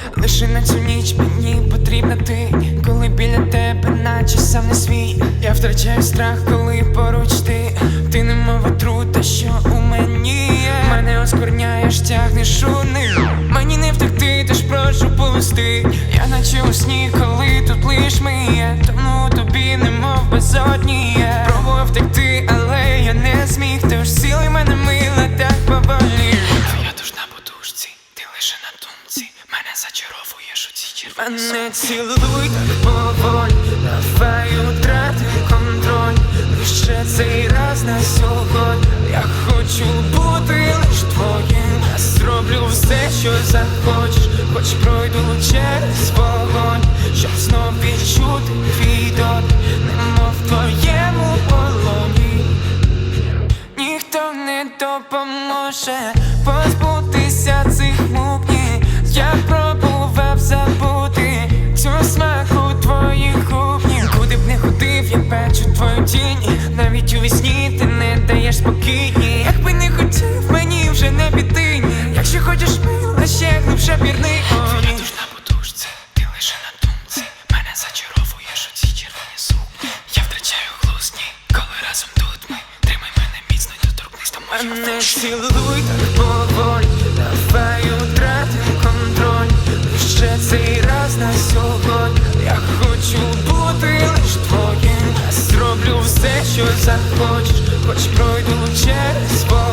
Лише на цю ніч мені потрібна ти, коли біля тебе, наче сам не свій. Я втрачаю страх, коли поруч ти немов отрута, що у мені є. Мене оскверняєш, тягнеш у них. Мені не втекти, тож прошу пусти. Я наче у сні, коли тут лиш ми є. Тому тобі немов безодні є. Пробував втекти, але я не зміг. Тож сіли мене мила так поволі. Я душ на подушці, ти лише на думці. Мене зачаровуєш у цій червоній. Мене цілуй так поволі, давай втрати контроль. Лише цей раз на сьогодні. Я хочу бути лиш твоїм. Я зроблю все, що захочеш. Хоч пройду через вогонь, щоб знов відчути твій дотик, немов в твоєму полоні. Ніхто не допоможе позбутися цих мук, ні. Я пробував забути цю смаку твоїх губ, ні. Куди б не ходив, я бачу твою тінь. Навіть у вісні ти не даєш спокійні. Як би не хотів, мені вже не піти, ні. Якщо хочеш мила, ще глибше пірни. Твоя душ на подушці, ти лише на думці. Мене зачаровуєш у цій червоній сукні. Я втрачаю глузд, ні, коли разом тут ми. Тримай мене міцно й доторкнись до моїх. Мене цілуй так поволі, давай втратим контроль. Лише цей раз на сьогодні. Я хочу бути лиш твоїм. Я зроблю все, що захочеш. Хоч пройду через вогонь.